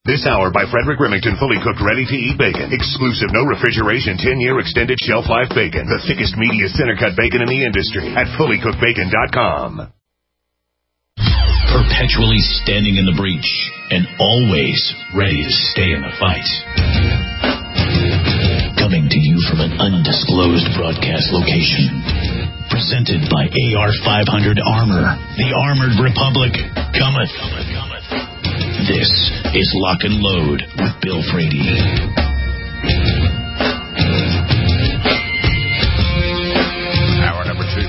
This hour by Frederick Remington, fully cooked, ready-to-eat bacon. Exclusive, no refrigeration, 10-year extended shelf life bacon. The thickest, meatiest center-cut bacon in the industry at fullycookedbacon.com. Perpetually standing in the breach and always ready to stay in the fight. Coming to you from an undisclosed broadcast location. Presented by AR-500 Armor. The Armored Republic cometh. This is Lock and Load with Bill Frady. Hour number 2.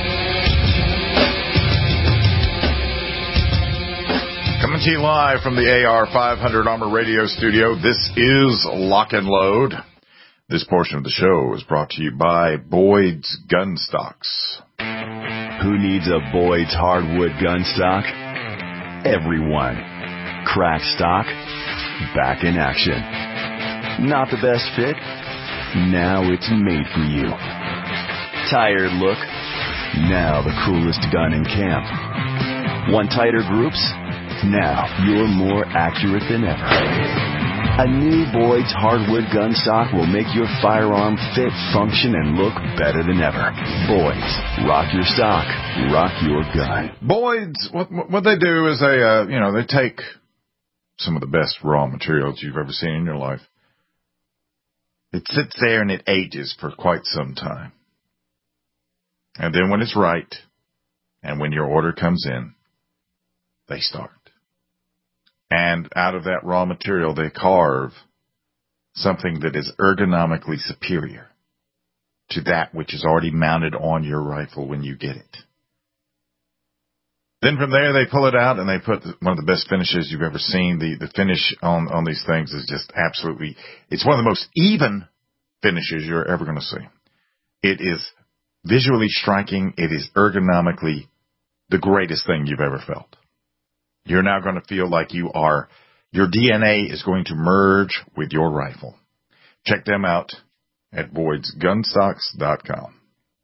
Coming to you live from the AR-500 Armor Radio Studio. This is Lock and Load. This portion of the show is brought to you by Boyd's Gun Stocks. Who needs a Boyd's hardwood gun stock? Everyone. Crack stock, back in action. Not the best fit? Now it's made for you. Tired look? Now the coolest gun in camp. Want tighter groups? Now you're more accurate than ever. A new Boyd's hardwood gun stock will make your firearm fit, function, and look better than ever. Boyd's, rock your stock, rock your gun. Boyd's, what they do is they take some of the best raw materials you've ever seen in your life. It sits there and it ages for quite some time. And then when it's right, and when your order comes in, they start. And out of that raw material, they carve something that is ergonomically superior to that which is already mounted on your rifle when you get it. Then from there, they pull it out and they put one of the best finishes you've ever seen. The finish on these things is just absolutely, it's one of the most even finishes you're ever going to see. It is visually striking. It is ergonomically the greatest thing you've ever felt. You're now going to feel like your DNA is going to merge with your rifle. Check them out at BoydsGunstocks.com.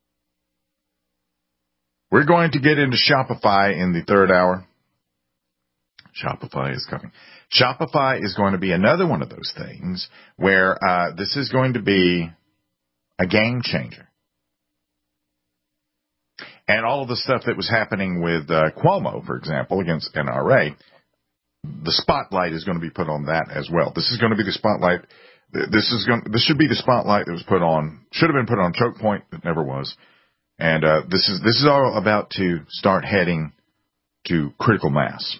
We're going to get into Shopify in the third hour. Shopify is coming. Shopify is going to be another one of those things where this is going to be a game changer. And all of the stuff that was happening with Cuomo, for example, against NRA, the spotlight is going to be put on that as well. This is going to be the spotlight. This should be the spotlight that was put on, should have been put on Choke Point, but never was. And this is all about to start heading to critical mass.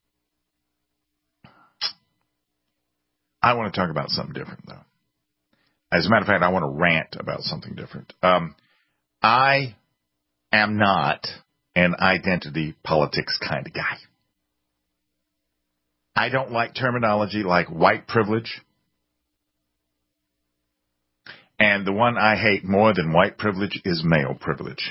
I want to talk about something different, though. As a matter of fact, I want to rant about something different. I am not an identity politics kind of guy. I don't like terminology like white privilege. And the one I hate more than white privilege is male privilege.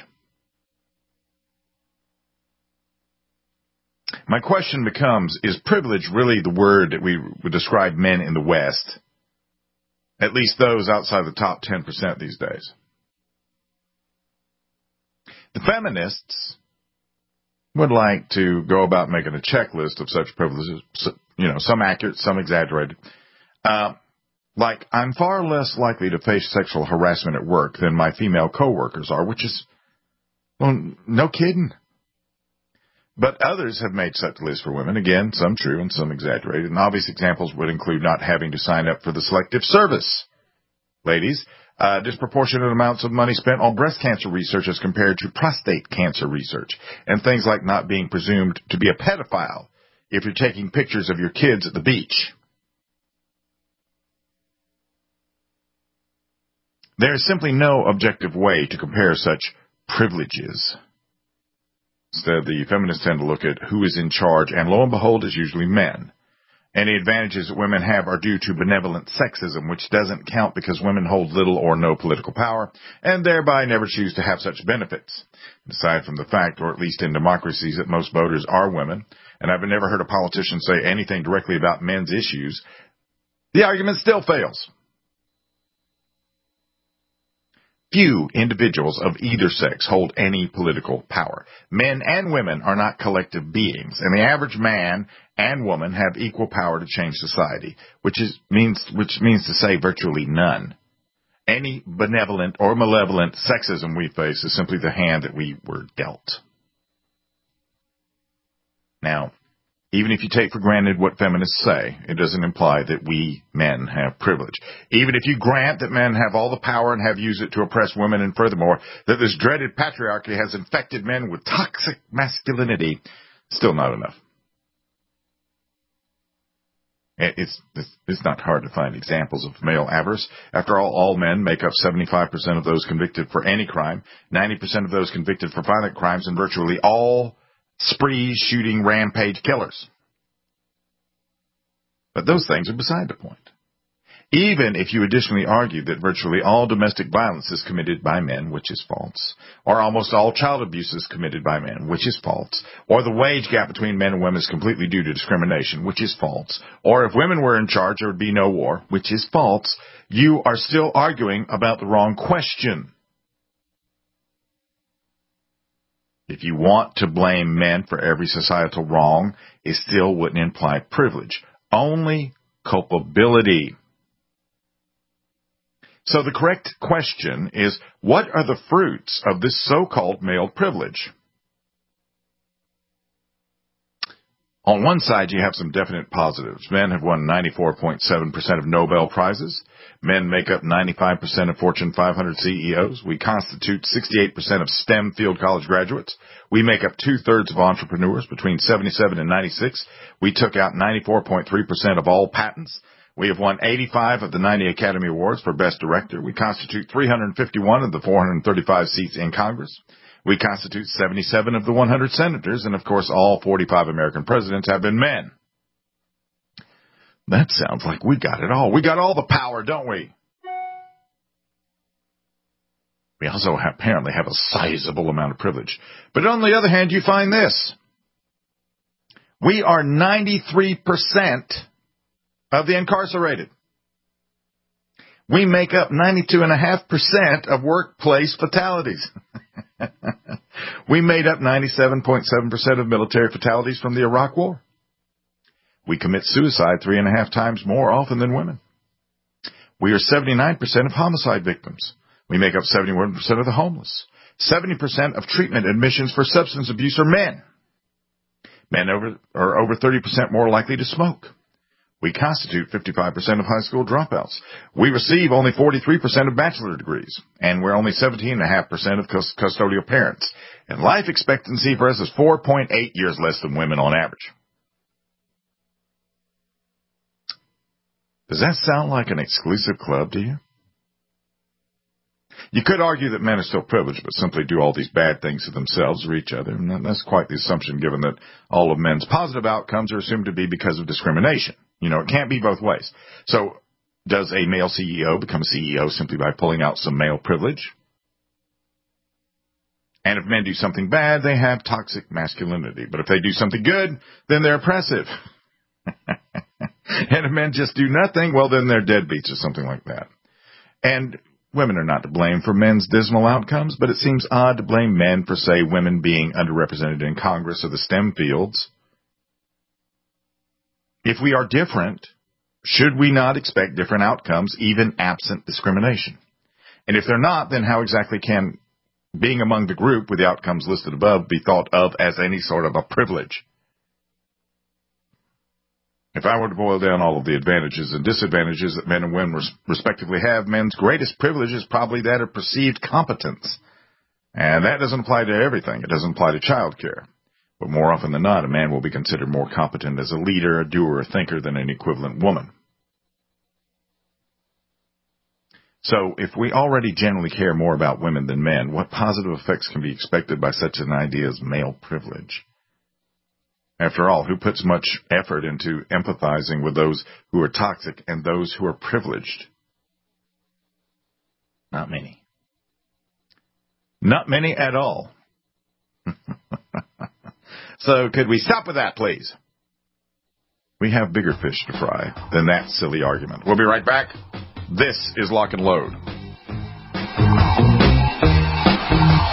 My question becomes, is privilege really the word that we would describe men in the West? At least those outside the top 10% these days. The feminists would like to go about making a checklist of such privileges, some accurate, some exaggerated. Like, I'm far less likely to face sexual harassment at work than my female coworkers are, which is, well, no kidding. But others have made such lists for women. Again, some true and some exaggerated. And obvious examples would include not having to sign up for the selective service. Ladies, disproportionate amounts of money spent on breast cancer research as compared to prostate cancer research. And things like not being presumed to be a pedophile if you're taking pictures of your kids at the beach. There is simply no objective way to compare such privileges. Instead, the feminists tend to look at who is in charge, and lo and behold, it's usually men. Any advantages that women have are due to benevolent sexism, which doesn't count because women hold little or no political power, and thereby never choose to have such benefits. Aside from the fact, or at least in democracies, that most voters are women, and I've never heard a politician say anything directly about men's issues, the argument still fails. few individuals of either sex hold any political power. Men and women are not collective beings, and the average man and woman have equal power to change society, which means to say virtually none. Any benevolent or malevolent sexism we face is simply the hand that we were dealt. Now, even if you take for granted what feminists say, it doesn't imply that we men have privilege. Even if you grant that men have all the power and have used it to oppress women, and furthermore, that this dreaded patriarchy has infected men with toxic masculinity, still not enough. It's not hard to find examples of male avarice. After all men make up 75% of those convicted for any crime, 90% of those convicted for violent crimes, and virtually all spree, shooting, rampage killers. But those things are beside the point. Even if you additionally argue that virtually all domestic violence is committed by men, which is false, or almost all child abuse is committed by men, which is false, or the wage gap between men and women is completely due to discrimination, which is false, or if women were in charge there would be no war, which is false, you are still arguing about the wrong question. If you want to blame men for every societal wrong, it still wouldn't imply privilege, only culpability. So the correct question is, what are the fruits of this so-called male privilege? On one side, you have some definite positives. Men have won 94.7% of Nobel Prizes. Men make up 95% of Fortune 500 CEOs. We constitute 68% of STEM field college graduates. We make up 2/3 of entrepreneurs. Between 77 and 96, we took out 94.3% of all patents. We have won 85 of the 90 Academy Awards for Best Director. We constitute 351 of the 435 seats in Congress. We constitute 77 of the 100 senators, and of course all 45 American presidents have been men. That sounds like we got it all. We got all the power, don't we? We also apparently have a sizable amount of privilege. But on the other hand, you find this. We are 93% of the incarcerated. We make up 92.5% of workplace fatalities. We made up 97.7% of military fatalities from the Iraq War. We commit suicide 3.5 times more often than women. We are 79% of homicide victims. We make up 71% of the homeless. 70% of treatment admissions for substance abuse are men. Men are over 30% more likely to smoke. We constitute 55% of high school dropouts. We receive only 43% of bachelor degrees, and we're only 17.5% of custodial parents. And life expectancy for us is 4.8 years less than women on average. Does that sound like an exclusive club to you? You could argue that men are still privileged, but simply do all these bad things to themselves or each other. And that's quite the assumption, given that all of men's positive outcomes are assumed to be because of discrimination. You know, it can't be both ways. So does a male CEO become a CEO simply by pulling out some male privilege? And if men do something bad, they have toxic masculinity. But if they do something good, then they're oppressive. And if men just do nothing, well, then they're deadbeats or something like that. And women are not to blame for men's dismal outcomes, but it seems odd to blame men for, say, women being underrepresented in Congress or the STEM fields. If we are different, should we not expect different outcomes, even absent discrimination? And if they're not, then how exactly can being among the group with the outcomes listed above be thought of as any sort of a privilege? If I were to boil down all of the advantages and disadvantages that men and women respectively have, men's greatest privilege is probably that of perceived competence. And that doesn't apply to everything. It doesn't apply to child care. But more often than not, a man will be considered more competent as a leader, a doer, a thinker than an equivalent woman. So, if we already generally care more about women than men, what positive effects can be expected by such an idea as male privilege? After all, who puts much effort into empathizing with those who are toxic and those who are privileged? Not many. Not many at all. So could we stop with that, please? We have bigger fish to fry than that silly argument. We'll be right back. This is Lock and Load.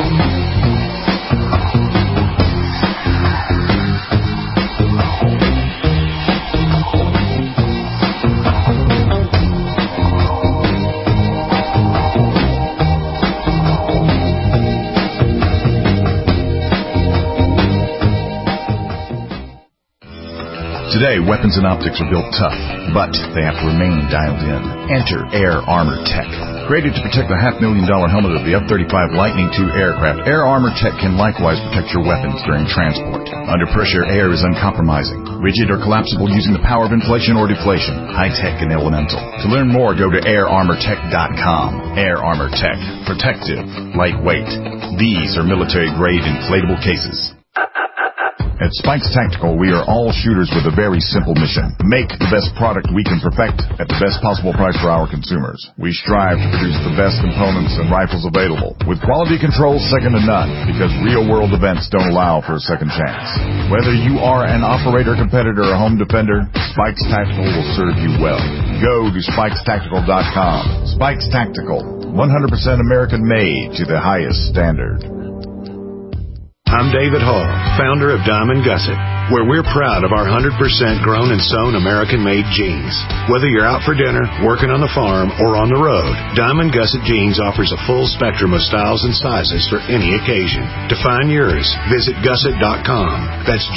Today, weapons and optics are built tough, but they have to remain dialed in. Enter Air Armor Tech. Created to protect the $500,000 helmet of the F-35 Lightning II aircraft, Air Armor Tech can likewise protect your weapons during transport. Under pressure, air is uncompromising, rigid or collapsible using the power of inflation or deflation, high-tech and elemental. To learn more, go to airarmortech.com. Air Armor Tech. Protective. Lightweight. These are military-grade inflatable cases. At Spikes Tactical, we are all shooters with a very simple mission. Make the best product we can perfect at the best possible price for our consumers. We strive to produce the best components and rifles available, with quality control second to none, because real-world events don't allow for a second chance. Whether you are an operator, competitor, or home defender, Spikes Tactical will serve you well. Go to SpikesTactical.com. Spikes Tactical, 100% American-made to the highest standard. I'm David Hall, founder of Diamond Gusset, where we're proud of our 100% grown and sewn American-made jeans. Whether you're out for dinner, working on the farm, or on the road, Diamond Gusset Jeans offers a full spectrum of styles and sizes for any occasion. To find yours, visit gusset.com. That's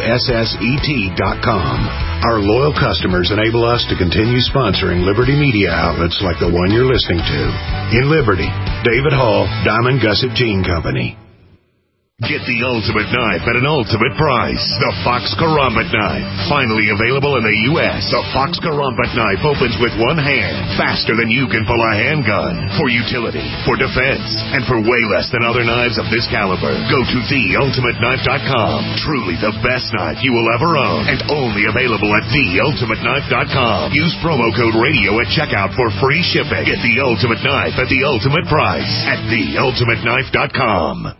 GUSSET.com. Our loyal customers enable us to continue sponsoring Liberty media outlets like the one you're listening to. In Liberty, David Hall, Diamond Gusset Jean Company. Get the ultimate knife at an ultimate price. The Fox Karambit Knife. Finally available in the U.S. The Fox Karambit Knife opens with one hand, faster than you can pull a handgun. For utility, for defense, and for way less than other knives of this caliber. Go to theultimateknife.com. Truly the best knife you will ever own, and only available at theultimateknife.com. Use promo code radio at checkout for free shipping. Get the ultimate knife at the ultimate price at theultimateknife.com.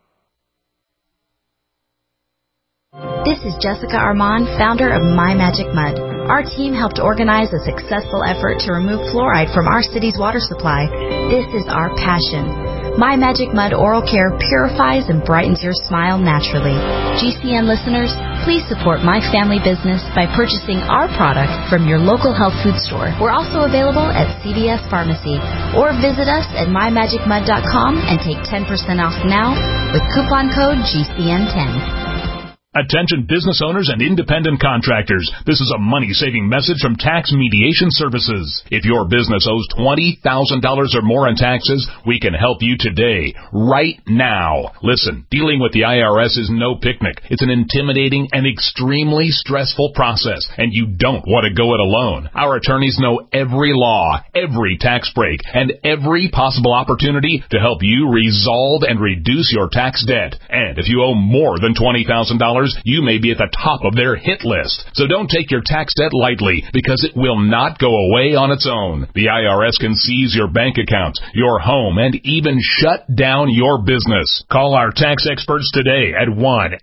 This is Jessica Armand, founder of My Magic Mud. Our team helped organize a successful effort to remove fluoride from our city's water supply. This is our passion. My Magic Mud Oral Care purifies and brightens your smile naturally. GCN listeners, please support my family business by purchasing our product from your local health food store. We're also available at CVS Pharmacy, or visit us at mymagicmud.com and take 10% off now with coupon code GCN10. Attention business owners and independent contractors. This is a money-saving message from Tax Mediation Services. If your business owes $20,000 or more in taxes, we can help you today, right now. Listen, dealing with the IRS is no picnic. It's an intimidating and extremely stressful process, and you don't want to go it alone. Our attorneys know every law, every tax break, and every possible opportunity to help you resolve and reduce your tax debt. And if you owe more than $20,000, you may be at the top of their hit list. So don't take your tax debt lightly, because it will not go away on its own. The IRS can seize your bank accounts, your home, and even shut down your business. Call our tax experts today at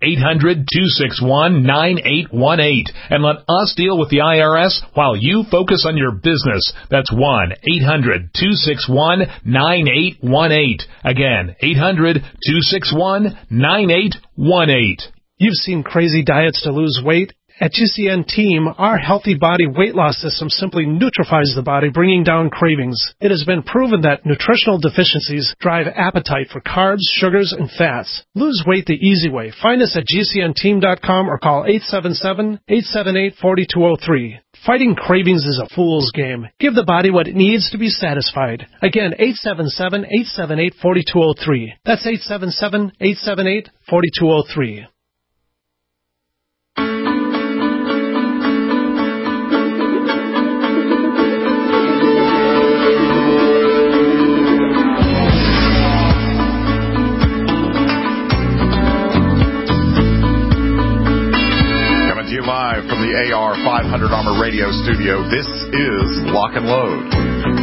1-800-261-9818 and let us deal with the IRS while you focus on your business. That's 1-800-261-9818. Again, 800-261-9818. You've seen crazy diets to lose weight. At GCN Team, our healthy body weight loss system simply neutralizes the body, bringing down cravings. It has been proven that nutritional deficiencies drive appetite for carbs, sugars, and fats. Lose weight the easy way. Find us at GCNteam.com or call 877-878-4203. Fighting cravings is a fool's game. Give the body what it needs to be satisfied. Again, 877-878-4203. That's 877-878-4203. Live from the AR 500 Armor Radio Studio, this is Lock and Load.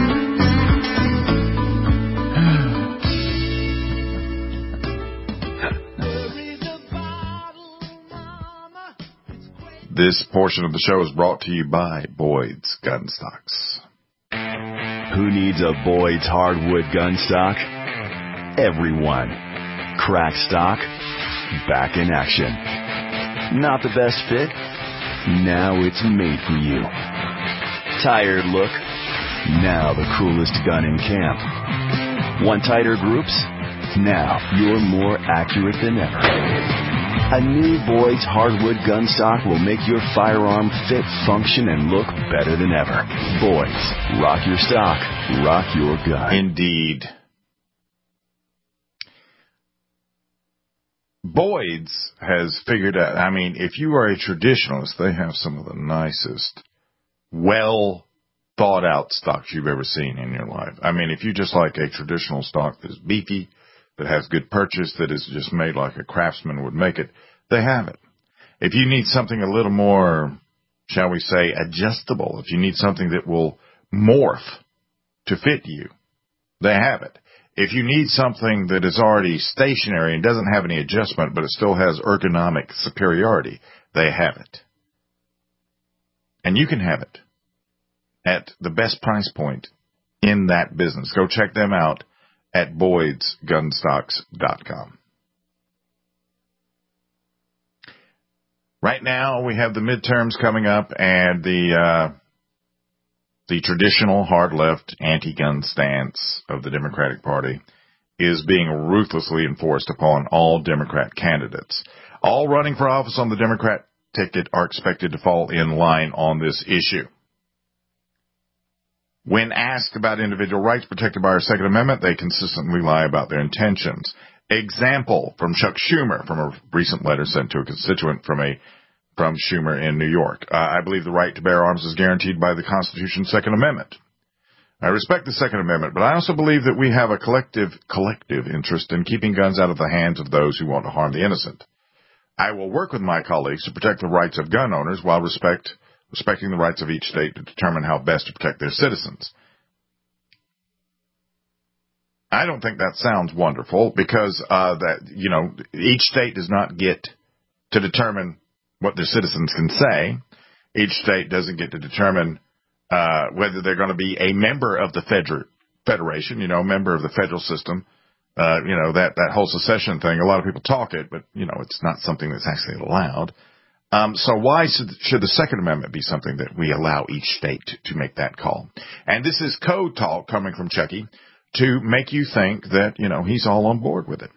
This portion of the show is brought to you by Boyd's Gun Stocks. Who needs a Boyd's hardwood gun stock? Everyone. Crack Stock, back in action. Not the best fit? Now it's made for you. Tired look? Now the coolest gun in camp. Want tighter groups? Now you're more accurate than ever. A new Boyd's hardwood gun stock will make your firearm fit, function, and look better than ever. Boyd's, rock your stock, rock your gun. Indeed. Boyd's has figured out, I mean, if you are a traditionalist, they have some of the nicest, well thought out stocks you've ever seen in your life. I mean, if you just like a traditional stock that's beefy, that has good purchase, that is just made like a craftsman would make it, they have it. If you need something a little more, shall we say, adjustable, if you need something that will morph to fit you, they have it. If you need something that is already stationary and doesn't have any adjustment, but it still has ergonomic superiority, they have it. And you can have it at the best price point in that business. Go check them out at BoydsGunstocks.com. Right now, we have the midterms coming up, and the traditional hard left anti-gun stance of the Democratic Party is being ruthlessly enforced upon all Democrat candidates. All running for office on the Democrat ticket are expected to fall in line on this issue. When asked about individual rights protected by our Second Amendment, they consistently lie about their intentions. Example from Chuck Schumer, from a recent letter sent to a constituent from Schumer in New York. I believe the right to bear arms is guaranteed by the Constitution's Second Amendment. I respect the Second Amendment, but I also believe that we have a collective interest in keeping guns out of the hands of those who want to harm the innocent. I will work with my colleagues to protect the rights of gun owners while respecting the rights of each state to determine how best to protect their citizens. I don't think that sounds wonderful because each state does not get to determine what their citizens can say. Each state doesn't get to determine whether they're going to be a member of the federation, member of the federal system. That whole secession thing. A lot of people talk it, but it's not something that's actually allowed. So why should the Second Amendment be something that we allow each state to make that call? And this is code talk coming from Chucky to make you think that, he's all on board with it.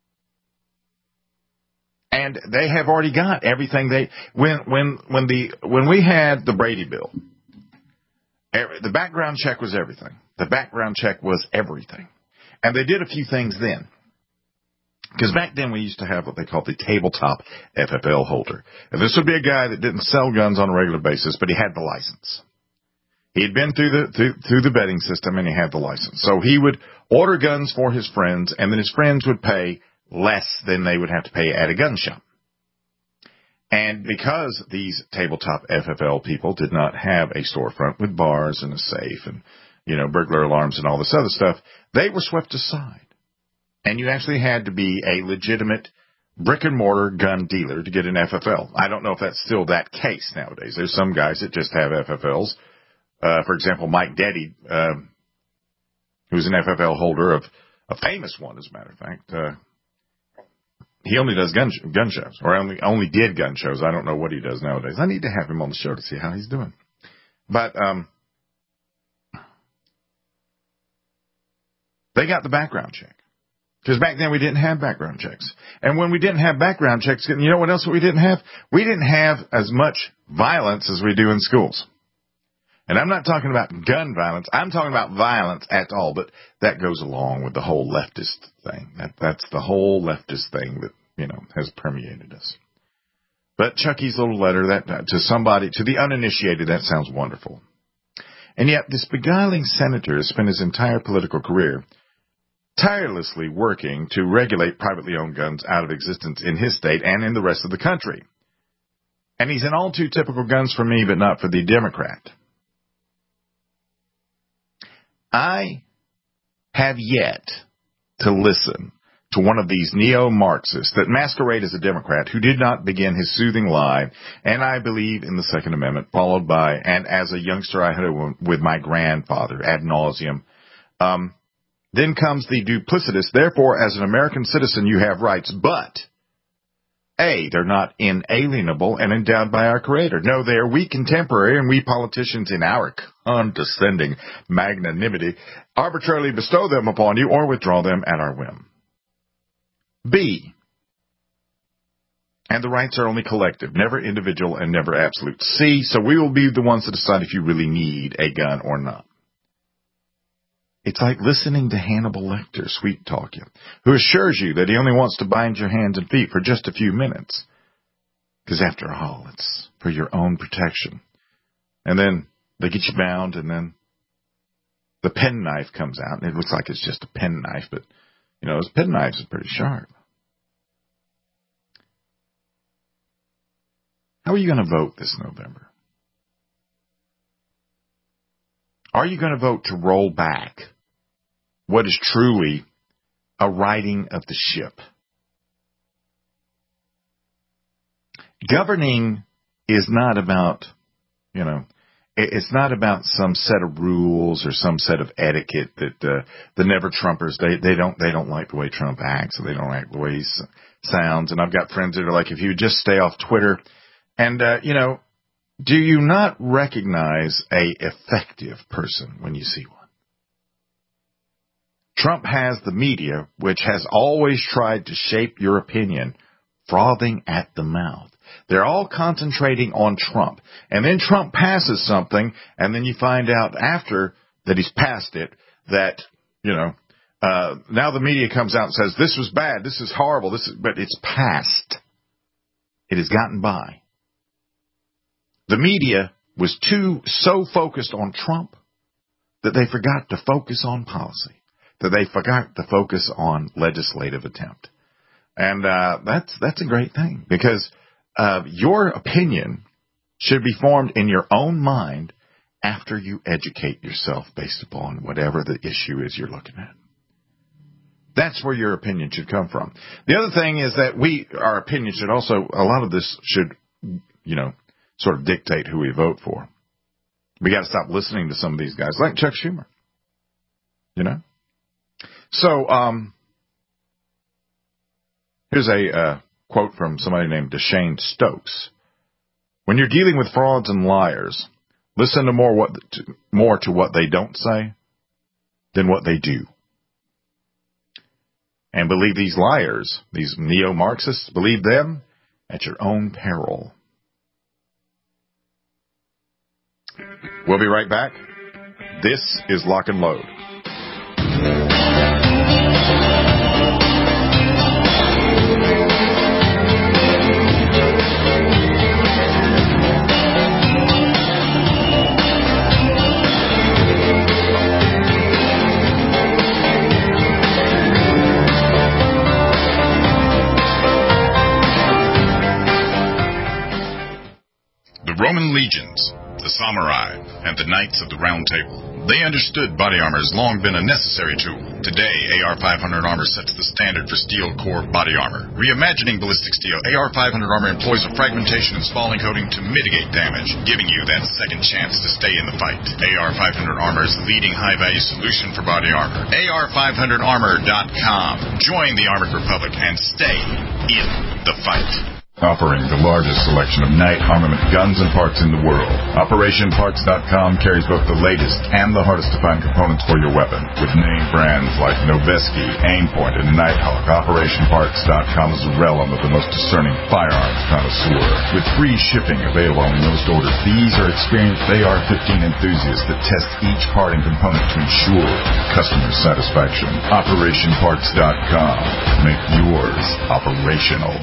And they have already got everything when we had the Brady bill, the background check was everything. The background check was everything. And they did a few things then. Because back then we used to have what they called the tabletop FFL holder. And this would be a guy that didn't sell guns on a regular basis, but he had the license. He had been through the vetting system and he had the license. So he would order guns for his friends, and then his friends would pay less than they would have to pay at a gun shop. And because these tabletop FFL people did not have a storefront with bars and a safe and, burglar alarms and all this other stuff, they were swept aside. And you actually had to be a legitimate brick-and-mortar gun dealer to get an FFL. I don't know if that's still that case nowadays. There's some guys that just have FFLs. For example, Mike Deddy, who's an FFL holder of a famous one, as a matter of fact. He only does gun shows, or only did gun shows. I don't know what he does nowadays. I need to have him on the show to see how he's doing. But they got the background check. Because back then we didn't have background checks. And when we didn't have background checks, you know what else we didn't have? We didn't have as much violence as we do in schools. And I'm not talking about gun violence. I'm talking about violence at all. But that goes along with the whole leftist thing. That's the whole leftist thing that, has permeated us. But Chucky's little letter to the uninitiated, that sounds wonderful. And yet this beguiling senator has spent his entire political career tirelessly working to regulate privately owned guns out of existence in his state and in the rest of the country. And he's an all too typical guns for me, but not for the Democrat. I have yet to listen to one of these neo-Marxists that masquerade as a Democrat who did not begin his soothing lie, and I believe in the Second Amendment, followed by, and as a youngster I had it with my grandfather ad nauseum, Then comes the duplicitous, therefore, as an American citizen, you have rights, but A, they're not inalienable and endowed by our Creator. No, they are we contemporary, and we politicians in our condescending magnanimity arbitrarily bestow them upon you or withdraw them at our whim. B, and the rights are only collective, never individual and never absolute. C, so we will be the ones to decide if you really need a gun or not. It's like listening to Hannibal Lecter sweet talk you, who assures you that he only wants to bind your hands and feet for just a few minutes. Because after all, it's for your own protection. And then they get you bound, and then the penknife comes out, and it looks like it's just a penknife, but, you know, those penknives are pretty sharp. How are you going to vote this November? Are you going to vote to roll back what is truly a righting of the ship? Governing is not about, you know, it's not about some set of rules or some set of etiquette that the never-Trumpers, they don't like the way Trump acts, or they don't like the way he sounds. And I've got friends that are like, if you would just stay off Twitter. And, you know, do you not recognize a effective person when you see one? Trump has the media, which has always tried to shape your opinion, frothing at the mouth. They're all concentrating on Trump. And then Trump passes something, and then you find out after that he's passed it that, you know, now the media comes out and says, this was bad, this is horrible, but it's passed. It has gotten by. The media was so focused on Trump that they forgot to focus on policy, that they forgot to focus on legislative attempt. And that's a great thing, because your opinion should be formed in your own mind after you educate yourself based upon whatever the issue is you're looking at. That's where your opinion should come from. The other thing is that our opinion should also, a lot of this should, you know, sort of dictate who we vote for. We got to stop listening to some of these guys, like Chuck Schumer. You know? So, here's a quote from somebody named Deshane Stokes. When you're dealing with frauds and liars, listen to more to what they don't say than what they do. And believe these liars, these neo-Marxists, believe them at your own peril. We'll be right back. This is Lock and Load. The Roman legions, the samurai, and the knights of the Round Table. They understood body armor has long been a necessary tool. Today, AR-500 armor sets the standard for steel core body armor. Reimagining ballistic steel, AR-500 armor employs a fragmentation and spalling coating to mitigate damage, giving you that second chance to stay in the fight. AR-500 armor is the leading high-value solution for body armor. AR500armor.com. Join the Armored Republic and stay in the fight. Offering the largest selection of night armament guns and parts in the world, OperationParts.com carries both the latest and the hardest to find components for your weapon. With name brands like Noveske, Aimpoint, and Nighthawk, OperationParts.com is the realm of the most discerning firearms connoisseur. With free shipping available on most orders, these are experienced AR-15 enthusiasts that test each part and component to ensure customer satisfaction. OperationParts.com. Make yours operational.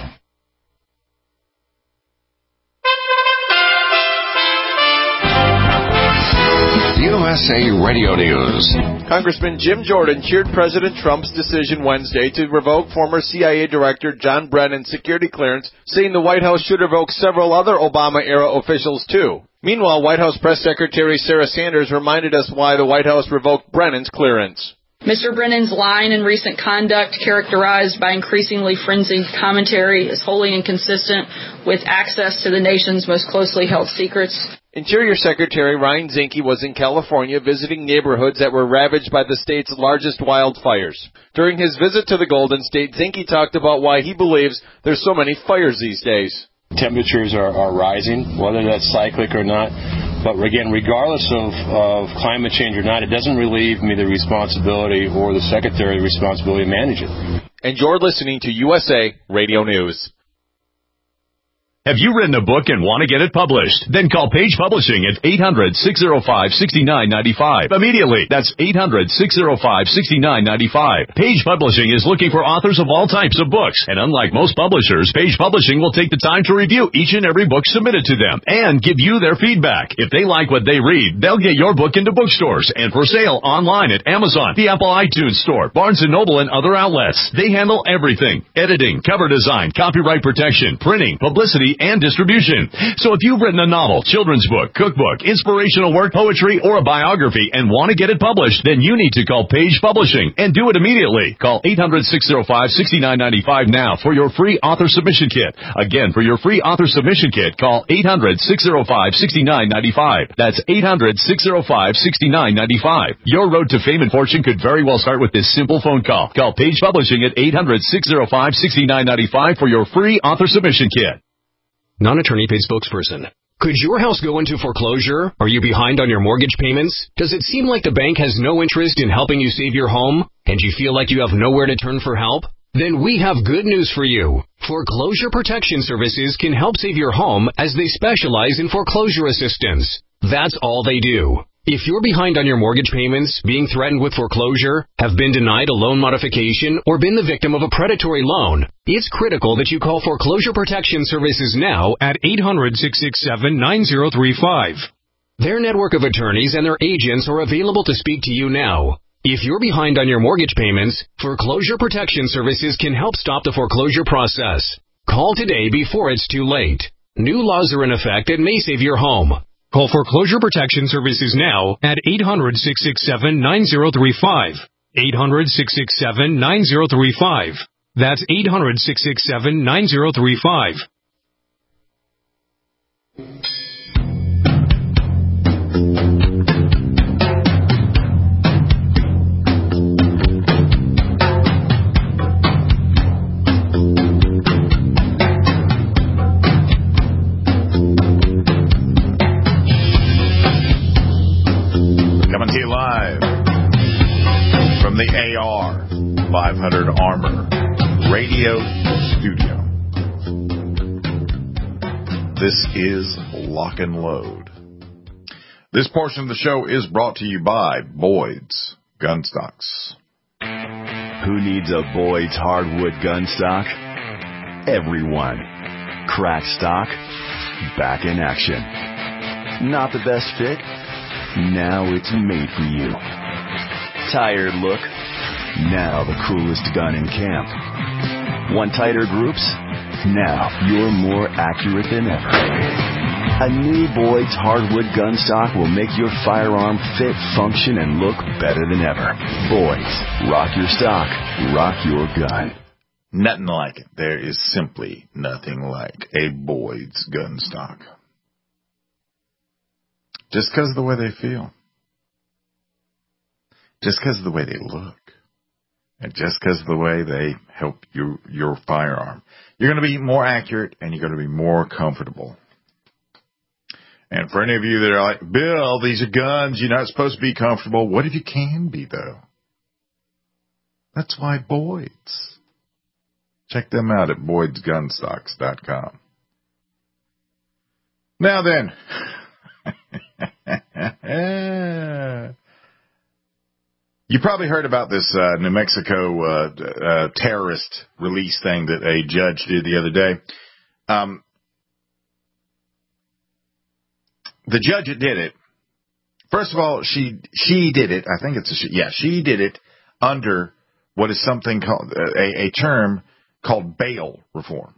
USA Radio News. Congressman Jim Jordan cheered President Trump's decision Wednesday to revoke former CIA Director John Brennan's security clearance, saying the White House should revoke several other Obama-era officials, too. Meanwhile, White House Press Secretary Sarah Sanders reminded us why the White House revoked Brennan's clearance. Mr. Brennan's line and recent conduct, characterized by increasingly frenzied commentary, is wholly inconsistent with access to the nation's most closely held secrets. Interior Secretary Ryan Zinke was in California visiting neighborhoods that were ravaged by the state's largest wildfires. During his visit to the Golden State, Zinke talked about why he believes there's so many fires these days. Temperatures are rising, whether that's cyclic or not. But again, regardless of climate change or not, it doesn't relieve me the responsibility or the Secretary the responsibility to manage it. And you're listening to USA Radio News. Have you written a book and want to get it published? Then call Page Publishing at 800-605-6995. Immediately. That's 800-605-6995. Page Publishing is looking for authors of all types of books. And unlike most publishers, Page Publishing will take the time to review each and every book submitted to them and give you their feedback. If they like what they read, they'll get your book into bookstores and for sale online at Amazon, the Apple iTunes Store, Barnes & Noble, and other outlets. They handle everything: editing, cover design, copyright protection, printing, publicity, and distribution. So if you've written a novel, children's book, cookbook, inspirational work, poetry, or a biography and want to get it published, then you need to call Page Publishing and do it immediately. Call 800-605-6995 now for your free author submission kit. Again, for your free author submission kit, call 800-605-6995. That's 800-605-6995. Your road to fame and fortune could very well start with this simple phone call. Call Page Publishing at 800-605-6995 for your free author submission kit. Non-attorney paid spokesperson. Could your house go into foreclosure? Are you behind on your mortgage payments? Does it seem like the bank has no interest in helping you save your home? And you feel like you have nowhere to turn for help? Then we have good news for you. Foreclosure Protection Services can help save your home as they specialize in foreclosure assistance. That's all they do. If you're behind on your mortgage payments, being threatened with foreclosure, have been denied a loan modification, or been the victim of a predatory loan, it's critical that you call Foreclosure Protection Services now at 800-667-9035. Their network of attorneys and their agents are available to speak to you now. If you're behind on your mortgage payments, Foreclosure Protection Services can help stop the foreclosure process. Call today before it's too late. New laws are in effect that may save your home. Call Foreclosure Protection Services now at 800-667-9035. 800-667-9035. That's 800-667-9035. Coming to you live from the AR 500 Armor Radio Studio. This is Lock and Load. This portion of the show is brought to you by Boyd's Gun Stocks. Who needs a Boyd's hardwood gun stock? Everyone. Crack stock, back in action. Not the best fit? Now it's made for you. Tired look? Now the coolest gun in camp. Want tighter groups? Now you're more accurate than ever. A new Boyd's hardwood gun stock will make your firearm fit, function, and look better than ever. Boyd's. Rock your stock. Rock your gun. Nothing like it. There is simply nothing like a Boyd's gun stock. Just because of the way they feel. Just because of the way they look. And just because of the way they help your firearm. You're going to be more accurate and you're going to be more comfortable. And for any of you that are like, Bill, these are guns. You're not supposed to be comfortable. What if you can be, though? That's why Boyd's. Check them out at Boyd'sGunstocks.com. Now then. You probably heard about this New Mexico terrorist release thing that a judge did the other day. The judge that did it, first of all, she did it. I think it's a she. Yeah, she did it under what is something called a term called bail reform.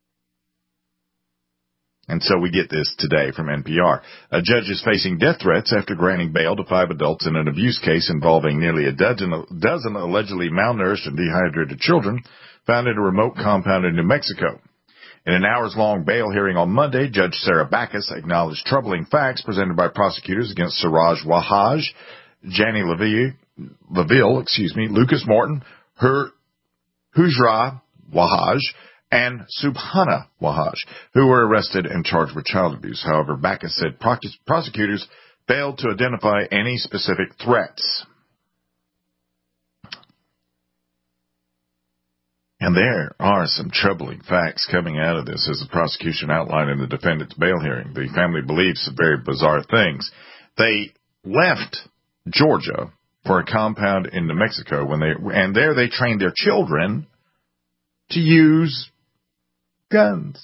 And so we get this today from NPR. A judge is facing death threats after granting bail to 5 adults in an abuse case involving nearly a dozen allegedly malnourished and dehydrated children found in a remote compound in New Mexico. In an hours-long bail hearing on Monday, Judge Sarah Backus acknowledged troubling facts presented by prosecutors against Siraj Wahaj, Jani Laville, Lucas Morton, Hujra Wahaj, and Subhana Wahaj, who were arrested and charged with child abuse. However, Backus said prosecutors failed to identify any specific threats. And there are some troubling facts coming out of this, as the prosecution outlined in the defendant's bail hearing. The family believes some very bizarre things. They left Georgia for a compound in New Mexico and there they trained their children to use guns.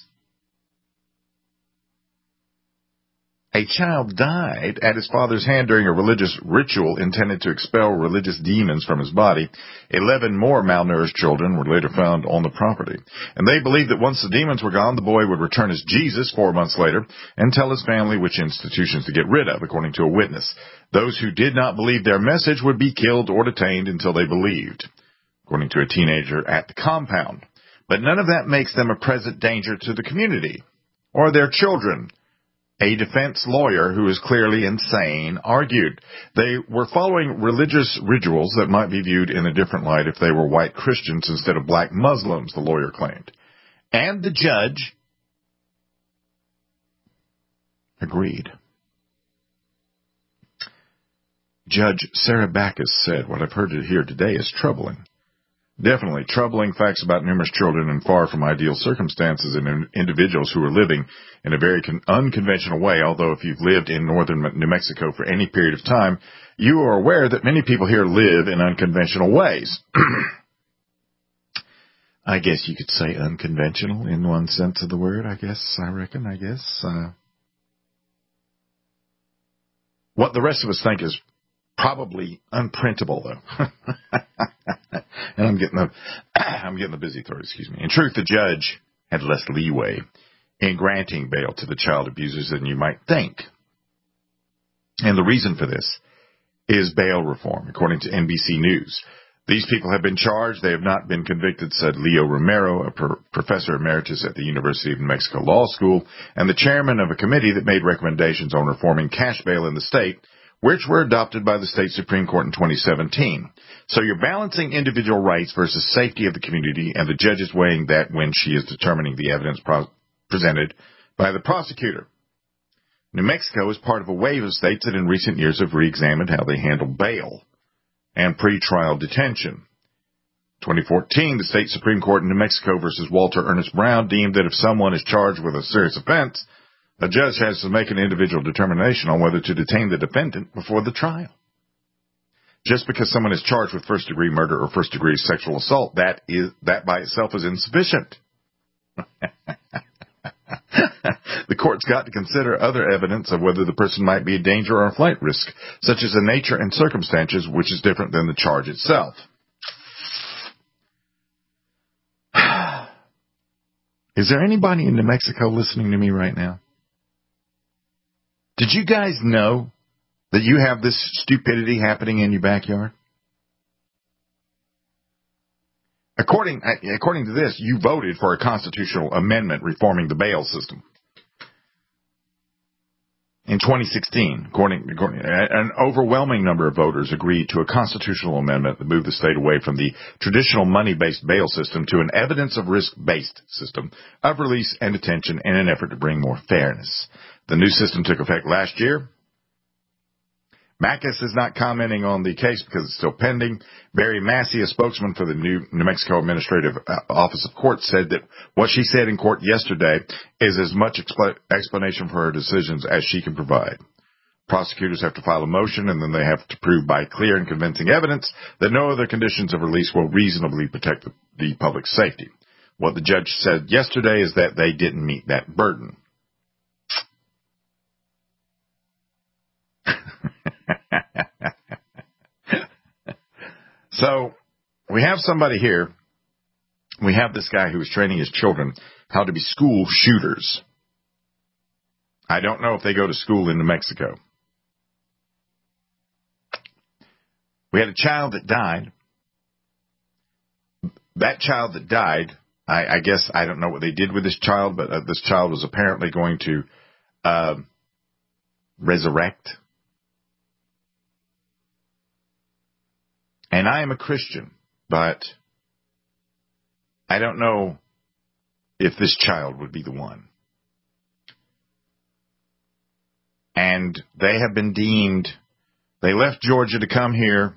A child died at his father's hand during a religious ritual intended to expel religious demons from his body. 11 more malnourished children were later found on the property. And they believed that once the demons were gone, the boy would return as Jesus 4 months later and tell his family which institutions to get rid of, according to a witness. Those who did not believe their message would be killed or detained until they believed, according to a teenager at the compound. But none of that makes them a present danger to the community or their children. A defense lawyer who is clearly insane argued they were following religious rituals that might be viewed in a different light if they were white Christians instead of black Muslims, the lawyer claimed. And the judge agreed. Judge Sarah Backus said, "What I've heard here today is troubling. Definitely troubling facts about numerous children in far from ideal circumstances and individuals who are living in a very unconventional way, although if you've lived in northern New Mexico for any period of time, you are aware that many people here live in unconventional ways." I guess you could say unconventional in one sense of the word, I reckon. What the rest of us think is probably unprintable, though. And I'm getting the busy throat, excuse me. In truth, the judge had less leeway in granting bail to the child abusers than you might think. And the reason for this is bail reform, according to NBC News. These people have been charged. They have not been convicted, said Leo Romero, a professor emeritus at the University of New Mexico Law School and the chairman of a committee that made recommendations on reforming cash bail in the state, which were adopted by the state Supreme Court in 2017. So you're balancing individual rights versus safety of the community, and the judge is weighing that when she is determining the evidence presented by the prosecutor. New Mexico is part of a wave of states that in recent years have re-examined how they handle bail and pretrial detention. 2014, the state Supreme Court in New Mexico versus Walter Ernest Brown deemed that if someone is charged with a serious offense, a judge has to make an individual determination on whether to detain the defendant before the trial. Just because someone is charged with first-degree murder or first-degree sexual assault, that by itself is insufficient. The court's got to consider other evidence of whether the person might be a danger or a flight risk, such as the nature and circumstances, which is different than the charge itself. Is there anybody in New Mexico listening to me right now? Did you guys know that you have this stupidity happening in your backyard? According to this, you voted for a constitutional amendment reforming the bail system. In 2016, an overwhelming number of voters agreed to a constitutional amendment that moved the state away from the traditional money-based bail system to an evidence of risk-based system of release and detention in an effort to bring more fairness. The new system took effect last year. Backus is not commenting on the case because it's still pending. Barry Massey, a spokesman for the New Mexico Administrative Office of Courts, said that what she said in court yesterday is as much explanation for her decisions as she can provide. Prosecutors have to file a motion, and then they have to prove by clear and convincing evidence that no other conditions of release will reasonably protect the public's safety. What the judge said yesterday is that they didn't meet that burden. So, we have somebody here. We have this guy who is training his children how to be school shooters. I don't know if they go to school in New Mexico. We had a child that died. That child that died I guess I don't know what they did with this child, but this child was apparently going to resurrect. And I am a Christian, but I don't know if this child would be the one. And they have been deemed, they left Georgia to come here.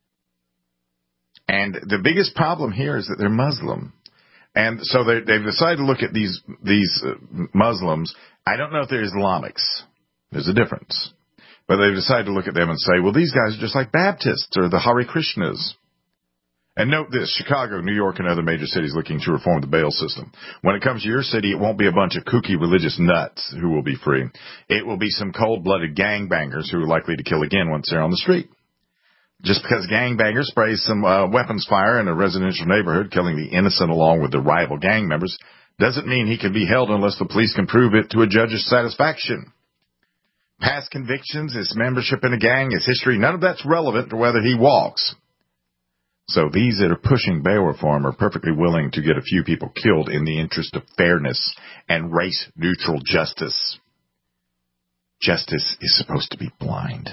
And the biggest problem here is that they're Muslim. And so they've decided to look at these Muslims. I don't know if they're Islamics. There's a difference. But they've decided to look at them and say, well, these guys are just like Baptists or the Hare Krishnas. And note this, Chicago, New York, and other major cities looking to reform the bail system. When it comes to your city, it won't be a bunch of kooky religious nuts who will be free. It will be some cold-blooded gangbangers who are likely to kill again once they're on the street. Just because a gangbanger sprays some weapons fire in a residential neighborhood, killing the innocent along with the rival gang members, doesn't mean he can be held unless the police can prove it to a judge's satisfaction. Past convictions, his membership in a gang, his history, none of that's relevant to whether he walks. So these that are pushing bail reform are perfectly willing to get a few people killed in the interest of fairness and race-neutral justice. Justice is supposed to be blind.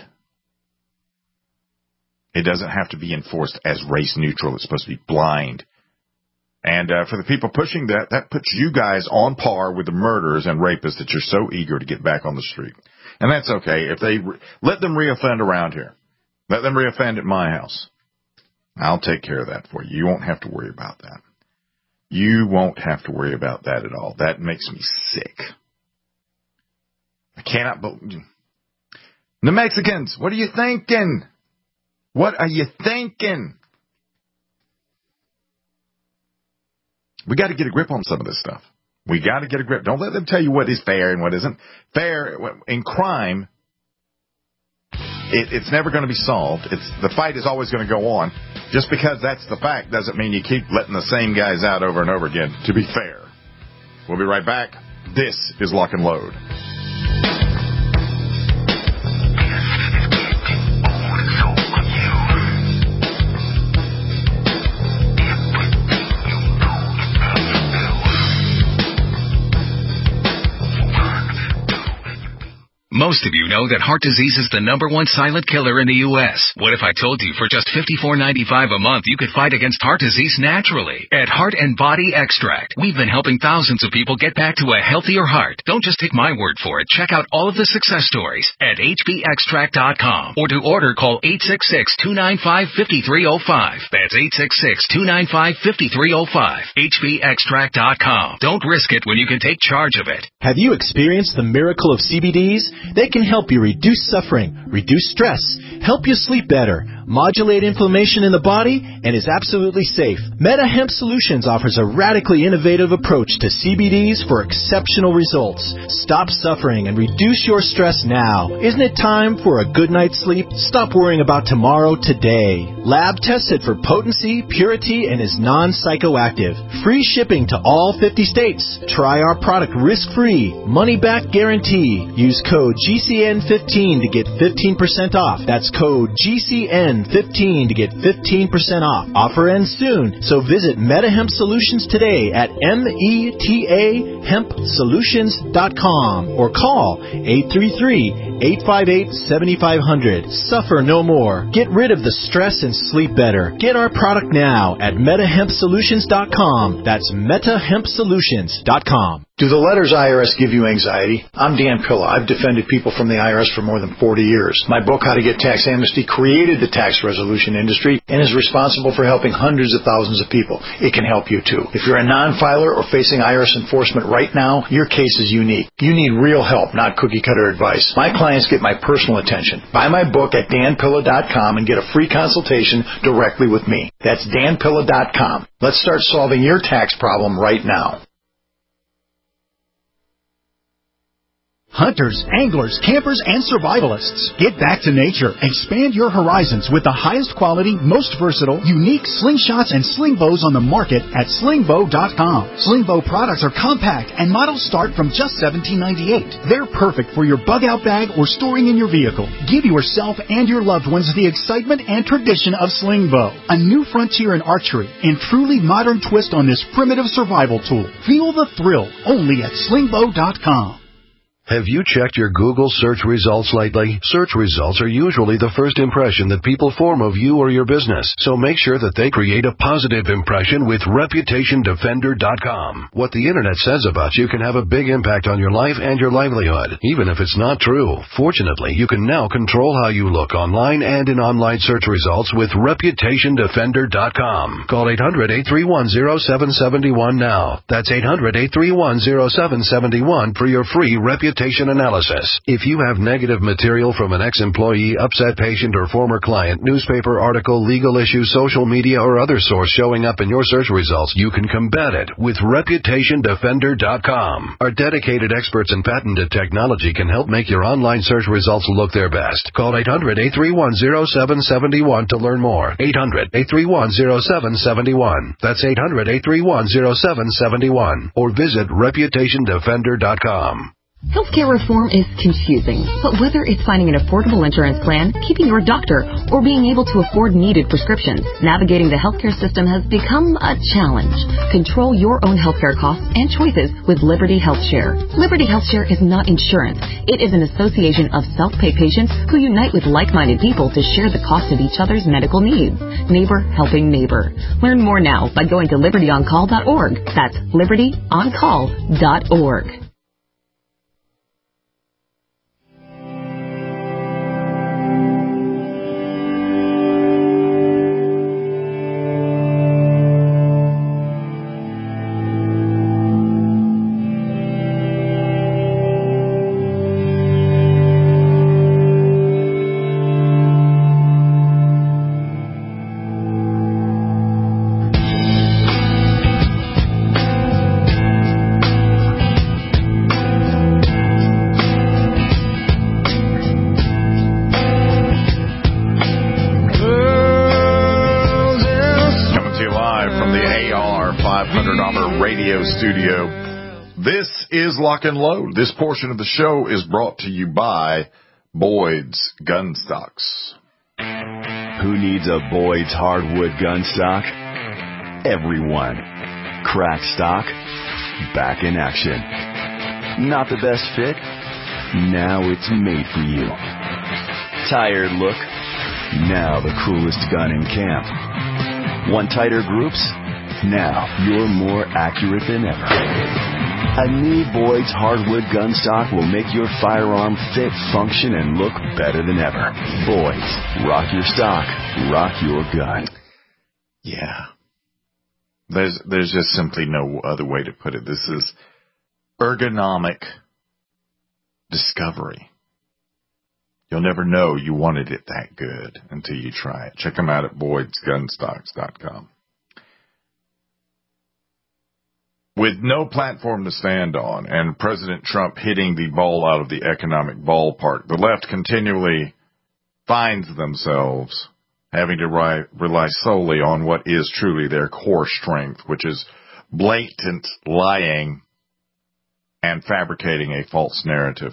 It doesn't have to be enforced as race-neutral. It's supposed to be blind. And for the people pushing that, that puts you guys on par with the murderers and rapists that you're so eager to get back on the street. And that's okay. If they let them reoffend around here, let them reoffend at my house. I'll take care of that for you. You won't have to worry about that. You won't have to worry about that at all. That makes me sick. I cannot believe. The Mexicans, what are you thinking? What are you thinking? We got to get a grip on some of this stuff. We got to get a grip. Don't let them tell you what is fair and what isn't. Fair in crime, it's never going to be solved. The fight is always going to go on. Just because that's the fact doesn't mean you keep letting the same guys out over and over again, to be fair. We'll be right back. This is Lock and Load. Most of you know that heart disease is the #1 silent killer in the U.S. What if I told you for just $54.95 a month you could fight against heart disease naturally? At Heart and Body Extract, we've been helping thousands of people get back to a healthier heart. Don't just take my word for it. Check out all of the success stories at hbextract.com. Or to order, call 866-295-5305. That's 866-295-5305. hbextract.com. Don't risk it when you can take charge of it. Have you experienced the miracle of CBDs? They can help you reduce suffering, reduce stress, help you sleep better, modulate inflammation in the body, and is absolutely safe. Meta Hemp Solutions offers a radically innovative approach to CBDs for exceptional results. Stop suffering and reduce your stress now. Isn't it time for a good night's sleep? Stop worrying about tomorrow today. Lab tested for potency, purity, and is non-psychoactive. Free shipping to all 50 states. Try our product risk-free, money-back guarantee. Use code GCN15 to get 15% off. That's code GCN15 to get 15% off. Offer ends soon, so visit MetaHemp Solutions today at metahempsolutions.com or call 833-858-7500. Suffer no more. Get rid of the stress and sleep better. Get our product now at metahempsolutions.com. That's metahempsolutions.com. Do the letters IRS give you anxiety? I'm Dan Pilla. I've defended people from the IRS for more than 40 years. My book, How to Get Tax Amnesty, created the tax resolution industry and is responsible for helping hundreds of thousands of people. It can help you too. If you're a non-filer or facing IRS enforcement right now, your case is unique. You need real help, not cookie-cutter advice. My clients get my personal attention. Buy my book at danpilla.com and get a free consultation directly with me. That's danpilla.com. Let's start solving your tax problem right now. Hunters, anglers, campers, and survivalists. Get back to nature. Expand your horizons with the highest quality, most versatile, unique slingshots and sling bows on the market at slingbow.com. Slingbow products are compact and models start from just $17.98. They're perfect for your bug-out bag or storing in your vehicle. Give yourself and your loved ones the excitement and tradition of Slingbow, a new frontier in archery and truly modern twist on this primitive survival tool. Feel the thrill only at slingbow.com. Have you checked your Google search results lately? Search results are usually the first impression that people form of you or your business, so make sure that they create a positive impression with ReputationDefender.com. What the internet says about you can have a big impact on your life and your livelihood, even if it's not true. Fortunately, you can now control how you look online and in online search results with ReputationDefender.com. Call 800-831-0771 now. That's 800-831-0771 for your free reputation analysis. If you have negative material from an ex-employee, upset patient, or former client, newspaper article, legal issue, social media, or other source showing up in your search results, you can combat it with ReputationDefender.com. Our dedicated experts in patented technology can help make your online search results look their best. Call 800-831-0771 to learn more. 800-831-0771. That's 800-831-0771. Or visit ReputationDefender.com. Healthcare reform is confusing, but whether it's finding an affordable insurance plan, keeping your doctor, or being able to afford needed prescriptions, navigating the healthcare system has become a challenge. Control your own healthcare costs and choices with Liberty HealthShare. Liberty HealthShare is not insurance. It is an association of self-pay patients who unite with like-minded people to share the cost of each other's medical needs. Neighbor helping neighbor. Learn more now by going to libertyoncall.org. That's libertyoncall.org. Studio. This is Lock and Load. This portion of the show is brought to you by Boyd's Gun Stocks. Who needs a Boyd's hardwood gun stock? Everyone. Crack stock, back in action. Not the best fit? Now it's made for you. Tired look? Now the coolest gun in camp. Want tighter groups? Now you're more accurate than ever. A new Boyd's hardwood gun stock will make your firearm fit, function, and look better than ever. Boyd's. Rock your stock. Rock your gun. Yeah. There's just simply no other way to put it. This is ergonomic discovery. You'll never know you wanted it that good until you try it. Check them out at Boyd'sGunstocks.com. With no platform to stand on and President Trump hitting the ball out of the economic ballpark, the left continually finds themselves having to rely solely on what is truly their core strength, which is blatant lying and fabricating a false narrative.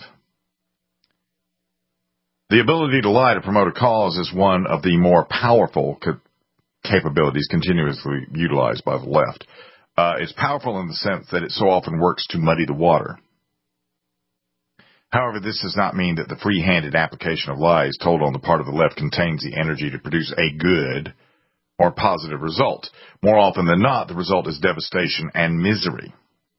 The ability to lie to promote a cause is one of the more powerful capabilities continuously utilized by the left. It's powerful in the sense that it so often works to muddy the water. However, this does not mean that the free-handed application of lies told on the part of the left contains the energy to produce a good or positive result. More often than not, the result is devastation and misery.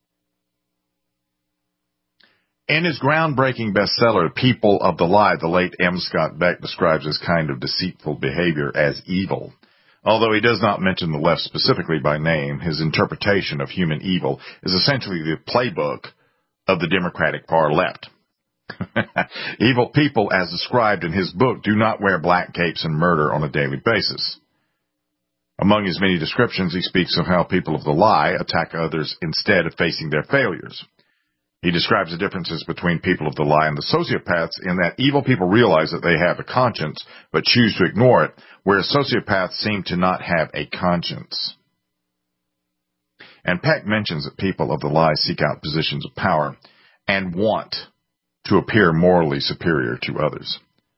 In his groundbreaking bestseller, People of the Lie, the late M. Scott Beck describes this kind of deceitful behavior as evil. Although he does not mention the left specifically by name, his interpretation of human evil is essentially the playbook of the Democratic far left. Evil people, as described in his book, do not wear black capes and murder on a daily basis. Among his many descriptions, he speaks of how people of the lie attack others instead of facing their failures. He describes the differences between people of the lie and the sociopaths in that evil people realize that they have a conscience but choose to ignore it, whereas sociopaths seem to not have a conscience. And Peck mentions that people of the lie seek out positions of power and want to appear morally superior to others.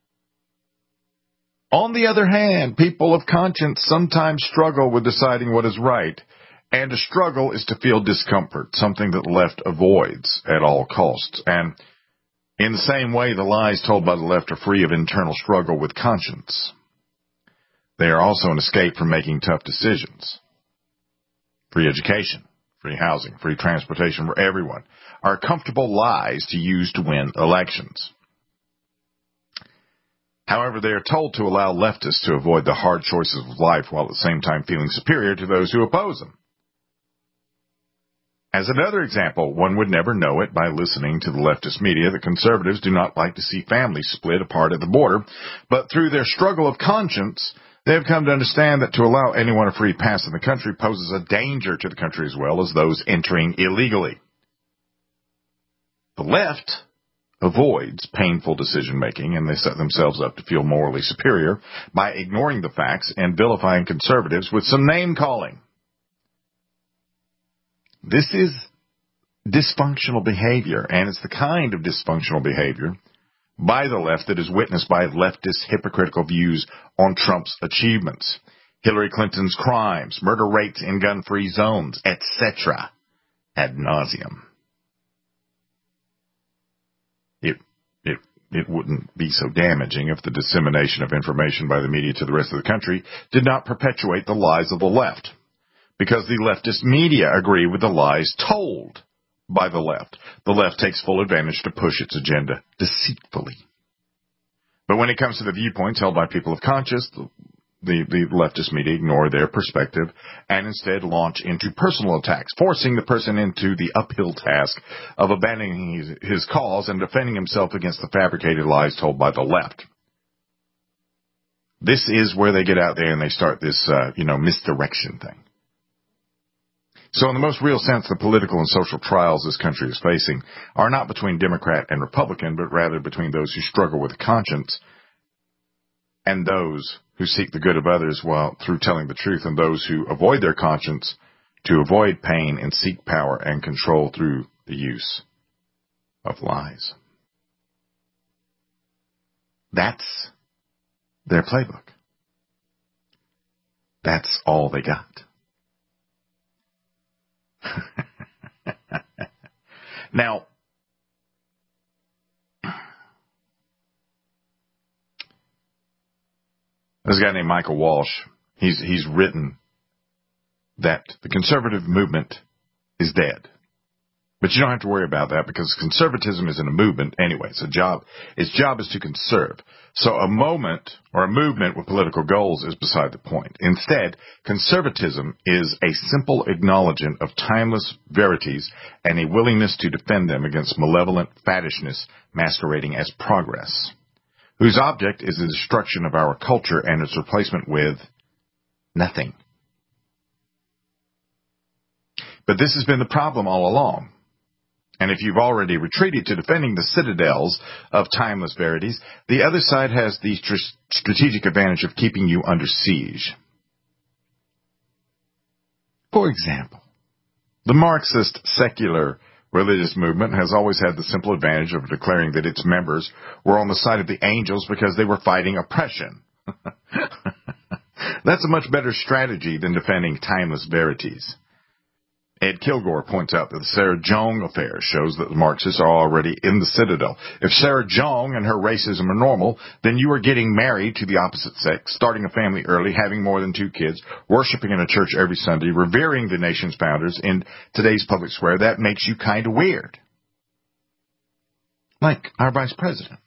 On the other hand, people of conscience sometimes struggle with deciding what is right, and a struggle is to feel discomfort, something that the left avoids at all costs. And in the same way, the lies told by the left are free of internal struggle with conscience. They are also an escape from making tough decisions. Free education, free housing, free transportation for everyone are comfortable lies to use to win elections. However, they are told to allow leftists to avoid the hard choices of life while at the same time feeling superior to those who oppose them. As another example, one would never know it by listening to the leftist media that conservatives do not like to see families split apart at the border, but through their struggle of conscience, they have come to understand that to allow anyone a free pass in the country poses a danger to the country as well as those entering illegally. The left avoids painful decision-making, and they set themselves up to feel morally superior by ignoring the facts and vilifying conservatives with some name-calling. This is dysfunctional behavior, and it's the kind of dysfunctional behavior by the left that is witnessed by leftist hypocritical views on Trump's achievements, Hillary Clinton's crimes, murder rates in gun-free zones, etc., ad nauseum. It wouldn't be so damaging if the dissemination of information by the media to the rest of the country did not perpetuate the lies of the left, because the leftist media agree with the lies told by the left. The left takes full advantage to push its agenda deceitfully. But when it comes to the viewpoints held by people of conscience, the leftist media ignore their perspective and instead launch into personal attacks, forcing the person into the uphill task of abandoning his cause and defending himself against the fabricated lies told by the left. This is where they get out there and they start this, misdirection thing. So in the most real sense, the political and social trials this country is facing are not between Democrat and Republican, but rather between those who struggle with a conscience and those who seek the good of others while through telling the truth, and those who avoid their conscience to avoid pain and seek power and control through the use of lies. That's their playbook. That's all they got. Now, there's a guy named Michael Walsh. He's written that the conservative movement is dead. But you don't have to worry about that because conservatism isn't a movement anyway. Its job is to conserve. So a moment or a movement with political goals is beside the point. Instead, conservatism is a simple acknowledgement of timeless verities and a willingness to defend them against malevolent faddishness masquerading as progress, whose object is the destruction of our culture and its replacement with nothing. But this has been the problem all along. And if you've already retreated to defending the citadels of timeless verities, the other side has the strategic advantage of keeping you under siege. For example, the Marxist secular religious movement has always had the simple advantage of declaring that its members were on the side of the angels because they were fighting oppression. That's a much better strategy than defending timeless verities. Ed Kilgore points out that the Sarah Jong affair shows that the Marxists are already in the citadel. If Sarah Jong and her racism are normal, then you are getting married to the opposite sex, starting a family early, having more than 2 kids, worshiping in a church every Sunday, revering the nation's founders in today's public square. That makes you kind of weird. Like our vice president.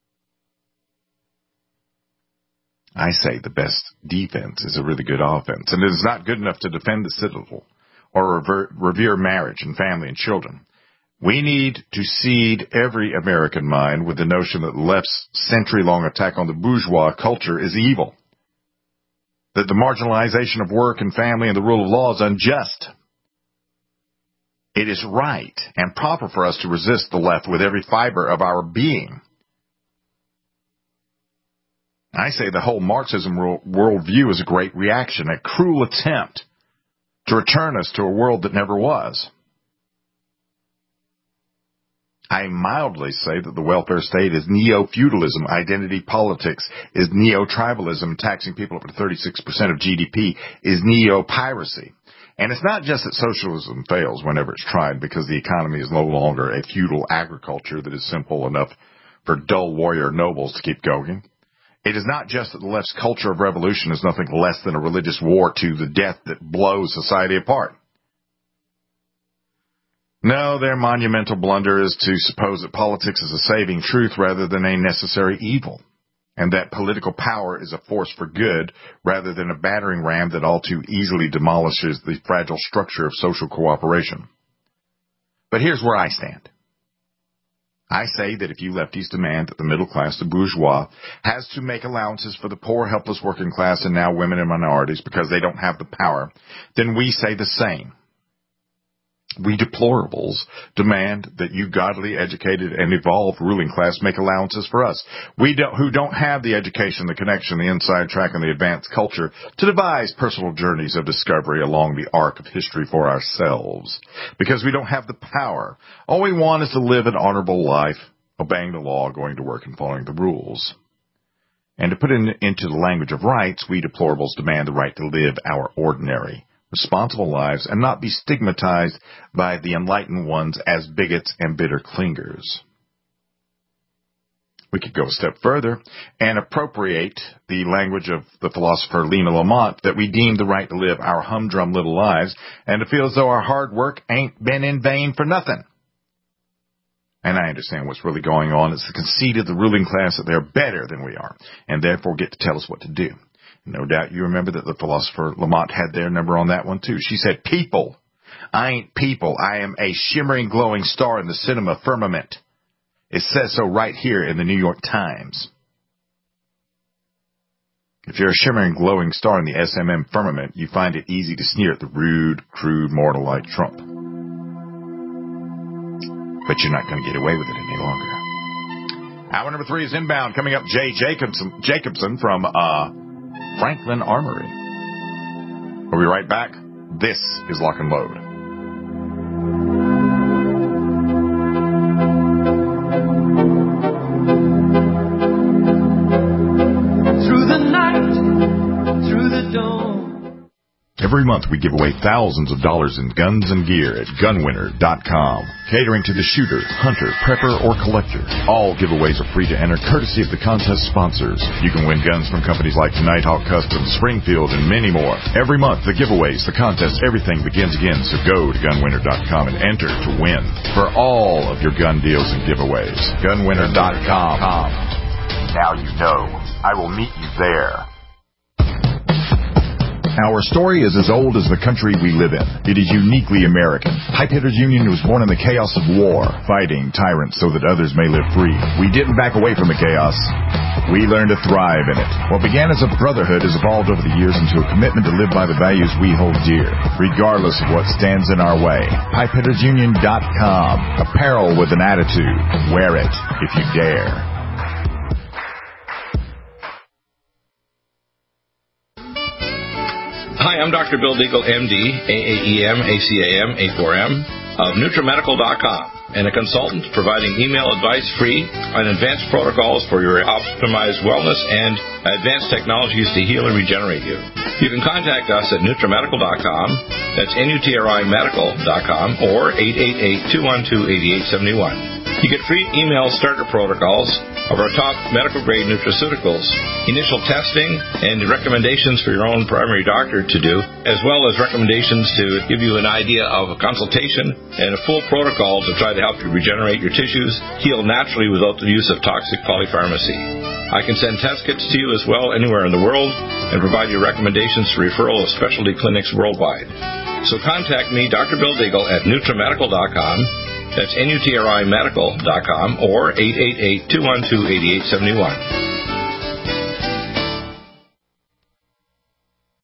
I say the best defense is a really good offense, and it is not good enough to defend the citadel or revere marriage and family and children. We need to seed every American mind with the notion that the left's century-long attack on the bourgeois culture is evil, that the marginalization of work and family and the rule of law is unjust, It is right and proper for us to resist the left with every fiber of our being. I say the whole Marxism worldview is a great reaction, a cruel attempt to return us to a world that never was. I mildly say that the welfare state is neo-feudalism, identity politics is neo-tribalism, taxing people up to 36% of GDP is neo-piracy. And it's not just that socialism fails whenever it's tried because the economy is no longer a feudal agriculture that is simple enough for dull warrior nobles to keep going. It is not just that the left's culture of revolution is nothing less than a religious war to the death that blows society apart. No, their monumental blunder is to suppose that politics is a saving truth rather than a necessary evil, and that political power is a force for good rather than a battering ram that all too easily demolishes the fragile structure of social cooperation. But here's where I stand. I say that if you lefties demand that the middle class, the bourgeois, has to make allowances for the poor, helpless working class and now women and minorities because they don't have the power, then we say the same. We deplorables demand that you godly, educated, and evolved ruling class make allowances for us. Who don't have the education, the connection, the inside track, and the advanced culture to devise personal journeys of discovery along the arc of history for ourselves. Because we don't have the power. All we want is to live an honorable life, obeying the law, going to work, and following the rules. And to put it into the language of rights, we deplorables demand the right to live our ordinary, responsible lives and not be stigmatized by the enlightened ones as bigots and bitter clingers. We could go a step further and appropriate the language of the philosopher Lena Lamont that we deem the right to live our humdrum little lives and to feel as though our hard work ain't been in vain for nothing. And I understand what's really going on. It's the conceit of the ruling class that they're better than we are and therefore get to tell us what to do. No doubt you remember that the philosopher Lamont had their number on that one, too. She said, people. I ain't people. I am a shimmering, glowing star in the cinema firmament. It says so right here in the New York Times. If you're a shimmering, glowing star in the SMM firmament, you find it easy to sneer at the rude, crude mortal like Trump. But you're not going to get away with it any longer. Hour number 3 is inbound. Coming up, Jay Jacobson from Franklin Armory. We'll be right back. This is Lock and Load. Through the night, through the dawn. Every month we give away thousands of dollars in guns and gear at gunwinner.com. Catering to the shooter, hunter, prepper, or collector. All giveaways are free to enter courtesy of the contest sponsors. You can win guns from companies like Nighthawk Customs, Springfield, and many more. Every month, the giveaways, the contests, everything begins again. So go to gunwinner.com and enter to win for all of your gun deals and giveaways. Gunwinner.com. Now you know. I will meet you there. Our story is as old as the country we live in. It is uniquely American. Pipehitters Union was born in the chaos of war, fighting tyrants so that others may live free. We didn't back away from the chaos. We learned to thrive in it. What began as a brotherhood has evolved over the years into a commitment to live by the values we hold dear, regardless of what stands in our way. Pipehittersunion.com. Apparel with an attitude. Wear it if you dare. Hi, I'm Dr. Bill Deagle, MD, AAEM, ACAM, A4M, of NutriMedical.com, and a consultant providing email advice free on advanced protocols for your optimized wellness and advanced technologies to heal and regenerate you. You can contact us at NutriMedical.com, that's NutriMedical.com, or 888-212-8871. You get free email starter protocols of our top medical-grade nutraceuticals, initial testing, and recommendations for your own primary doctor to do, as well as recommendations to give you an idea of a consultation and a full protocol to try to help you regenerate your tissues, heal naturally without the use of toxic polypharmacy. I can send test kits to you as well anywhere in the world and provide you recommendations for referral of specialty clinics worldwide. So contact me, Dr. Bill Deagle, at NutriMedical.com. That's NutriMedical.com or 888-212-8871.